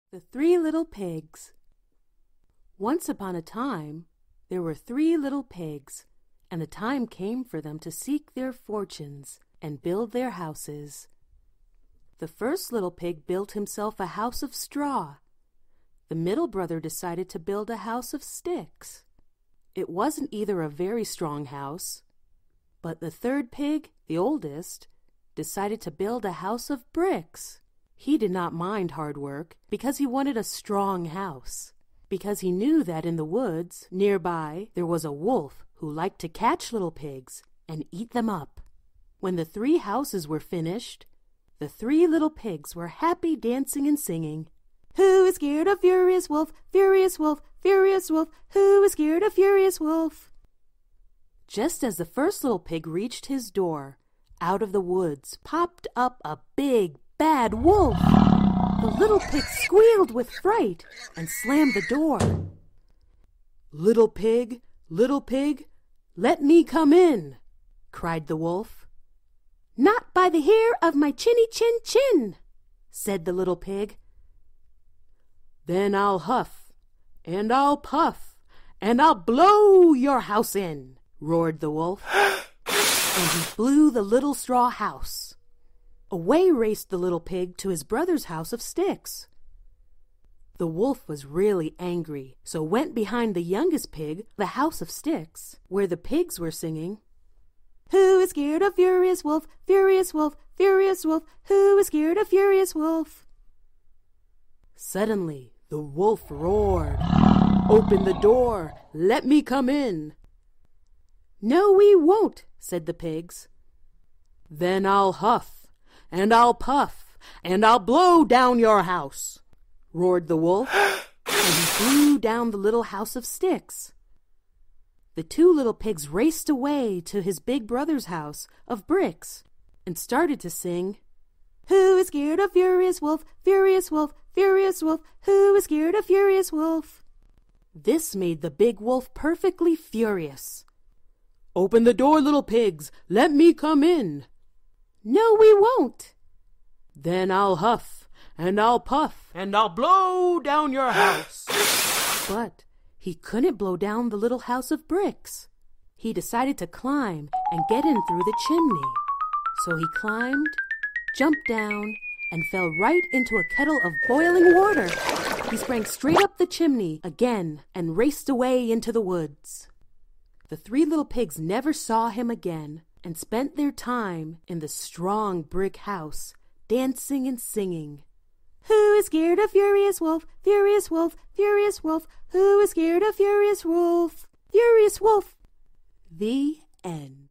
The Three Little Pigs. Once upon a time, there were 3 little pigs, and the time came for them to seek their fortunes and build their houses. The first little pig built himself a house of straw. The middle brother decided to build a house of sticks. It wasn't either a very strong house, but the third pig, the oldest, decided to build a house of bricks. He did not mind hard work because he wanted a strong house, because he knew that in the woods nearby there was a wolf who liked to catch little pigs and eat them up. When the 3 houses were finished, the 3 little pigs were happy dancing and singing, "Who is scared of Furious Wolf, Furious Wolf, Furious Wolf? Who is scared of Furious Wolf?" Just as the first little pig reached his door, out of the woods popped up a big, bad wolf. The little pig squealed with fright and slammed the door. Little pig, let me come in," cried the wolf. "Not by the hair of my chinny chin chin," said the little pig. "Then I'll huff, and I'll puff, and I'll blow your house in," roared the wolf, and he blew the little straw house. Away raced the little pig to his brother's house of sticks. The wolf was really angry, so went behind the youngest pig, the house of sticks, where the pigs were singing, "Who is scared of Furious Wolf, Furious Wolf, Furious Wolf? Who is scared of Furious Wolf?" Suddenly the wolf roared, "Open the door, let me come in." "No, we won't," said the pigs. "Then I'll huff, and I'll puff, and I'll blow down your house," roared the wolf, and he blew down the little house of sticks. The 2 little pigs raced away to his big brother's house of bricks and started to sing, "Who is scared of Furious Wolf, Furious Wolf, Furious Wolf? Who is scared of Furious Wolf?" This made the big wolf perfectly furious. "Open the door, little pigs, let me come in." "No, we won't." "Then I'll huff, and I'll puff, and I'll blow down your house." But he couldn't blow down the little house of bricks. He decided to climb and get in through the chimney. So he climbed, jumped down, and fell right into a kettle of boiling water. He sprang straight up the chimney again and raced away into the woods. The 3 little pigs never saw him again, and spent their time in the strong brick house, dancing and singing, "Who is scared of Furious Wolf, Furious Wolf, Furious Wolf? Who is scared of Furious Wolf, Furious Wolf?" The end.